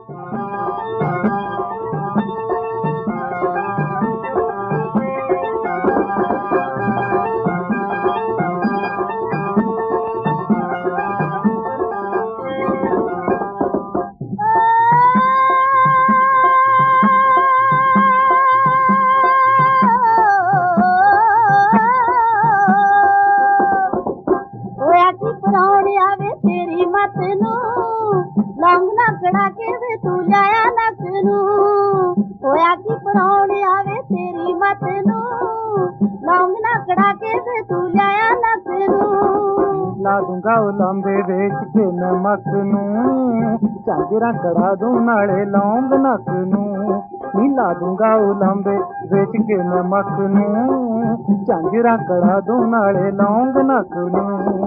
लौंग ना कड़ा के वे तू लाया नक नू होया की परौणिया वे तेरी मत नू लौंग ना कड़ा के वे तू लाया नक नू ला दूंगा उलांबे बेच के नमक नू झांजरा कड़ा दूं नाले लौंग नक नू नी ला दूंगा उलांबे बेच के नमक नू झांजरा कड़ा दूं नाले लौंग नक नू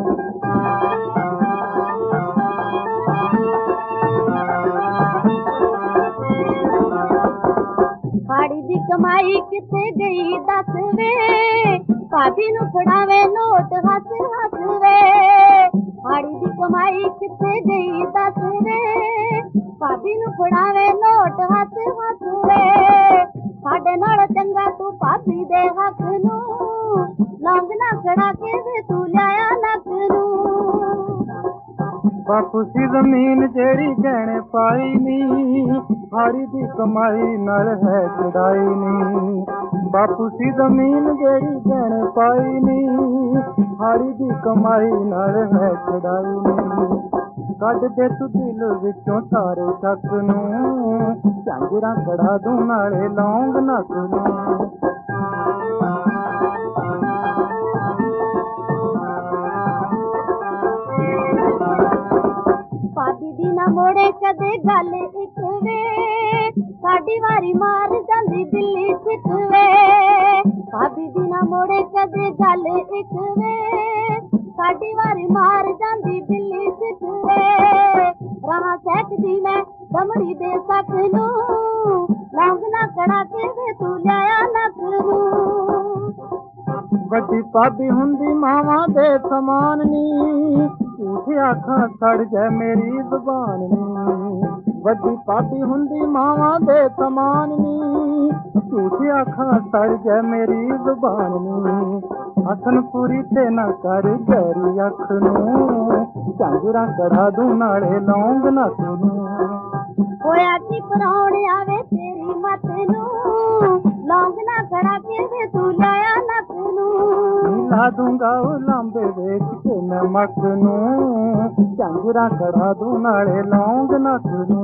हाड़ी दी कमाई किथे गई दस वे भाभी नू फड़ावे नोट हस हस वे हाड़ी दी कमाई किथे गई दस वे भाभी नू फड़ावे नोट हस हस वे साडे नाल चंगा तू भाभी दे हक नू लौंग ना कड़ा के वे तू लाया नक नू बापू सी जमीन जेड़ी गहने पाई नी हाड़ी दी कमाई नाल है चढ़ाई नी बापू सी जमीन जेड़ी गहने पाई नी हाड़ी दी कमाई नाल है चढ़ाई नी कड दे तू दिल विचों सारे शक नू झांजरा कड़ा दूं नाले लौंग नक नू भाभी दी ना मोड़े कदे गल इक वे साडी वारी मार जांदी दिल्ली सिख वे भाभी दी ना मोड़े कदे गल इक वे साडी वारी मार जांदी दिल्ली सिख वे राह सैकदी मैं दमड़ी दे सक नू लौंग ना कड़ा के वे तू लाया नक नू ਵੱਡੀ ਭਾਬੀ ਹੁੰਦੀ ਮਾਵਾਂ ਦੇ ਸਮਾਨ ਨੀ ਝੂਠ ਆਖਾਂ ਸੜ ਜਾਏ ਮੇਰੀ ਜ਼ੁਬਾਨ ਨੀ ਵੱਡੀ ਭਾਬੀ ਹੁੰਦੀ ਮਾਵਾਂ ਦੇ ਸਮਾਨ ਨੀ ਝੂਠ ਆਖਾਂ ਸੜ ਜਾਏ ਮੇਰੀ ਜ਼ੁਬਾਨ ਨੀ ਹਸਨ ਪੂਰੀ ਤੇ ਨਾ ਕਰ ਗੈਰੀ ਅੱਖ ਨੂੰ ਝਾਂਜਰਾ ਕੜਾ ਦੂੰ ਨਾਲੇ ਲੌਂਗ ਨਕ ਨੂੰ ਹੋਇਆ ਕੀ ਪਰੌਣਿਆ ਵੇ ਤੇਰੀ ਮਤ ਨੂੰ ਲੌਂਗ ਨਾ ਕੜਾ ਕੇ ਵੇ ਤੂੰ ਲਾਇਆ ਨਕ ਨੂੰ ला दूंगा उलांबे बेच के नमक नू झांजरा कड़ा दूं नाले लौंग नक नू